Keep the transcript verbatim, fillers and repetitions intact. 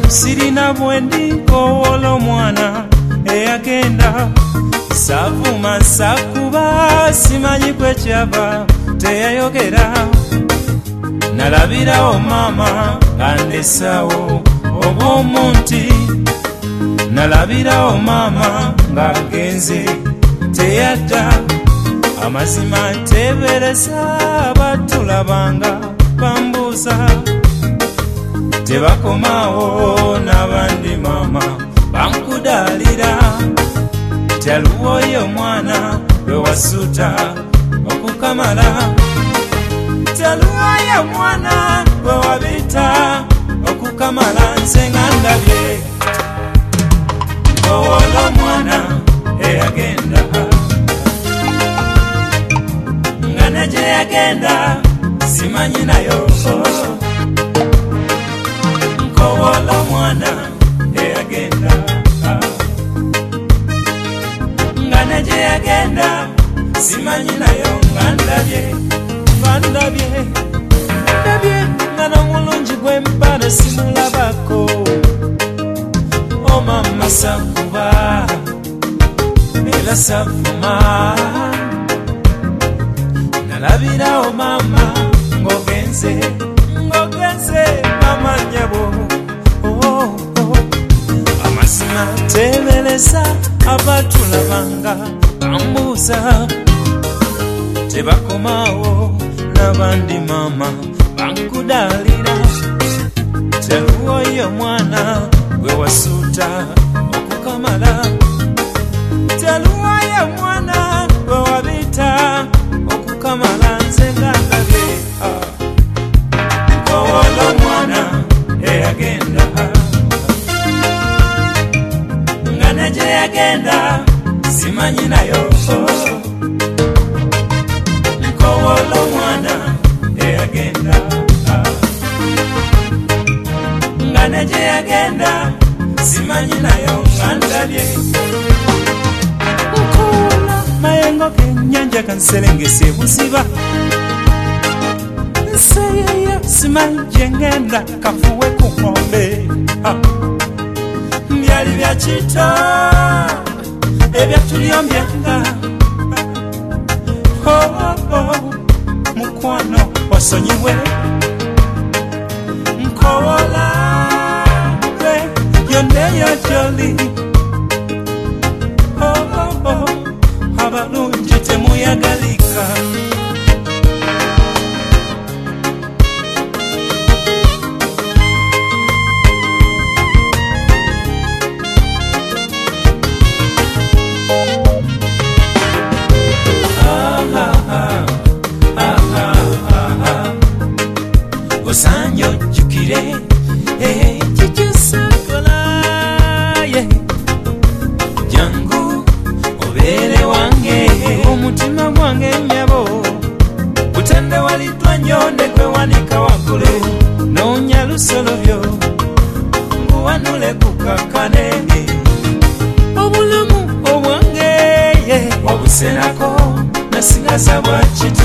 sirina bwendi nkowoola omwana eyagenda savuma sakuba simanyi kwekyava teyayogera nalabirawo maama ng'andesawo obw'omunti nalabirawo maama ng'agenze teyadda amazima nteebereza batulabanga bambuuza tebakomaawo n'abandi maama bankudaalira taluwoyo omwana gwe wasuuta okukamala taluwoyo omwana gwe wabita okukamala nze nga ndabye nkowoola omwana eyagenda nga ne gye yagenda simanyi nayo nkowoola omwana eyagenda nga ne gye yagenda simanyi nayo nga ndabye nga ndabye ndabye nga n'omulungi gw'empale simulabako o mama sakuba era savuma nalabirawo maama ng'ogenze ng'ogenze maama nnyabo oh, oh. amazima teebereza abatulabanga bambuuza tebakomaawo n'abandi maama bankudaalira teluwoyo omwana gwe wasuuta okukamala teluwoyo omwana gwe wabita okukamala nze nga ndabye nkowoola omwana eyagenda nga ne gye yagenda simanyi nayo nkowoola omwana eyagenda nga ne gye yagenda simanyi nayo nga ndabye nkowoola mayengo g'ennyanja kanserengese buziba nseyeyo simanyi gye ngenda kafuwe ku nkombe byali bya kita ebyatulyombyenga oh, oh, oh. mukwano osonyiwe nkowoola gwe yonna eyo gy'oli oh, oh, oh. abalungi temuyagalika osaanye ojjukire kikyusakola jangu obeere wange omutima gwange nnyabo gutendewaliddwa nnyonde gwe wanika waggulu noonya lusolobyo nguwanule kukakane obulamu obwange obusenako nasigaza bwa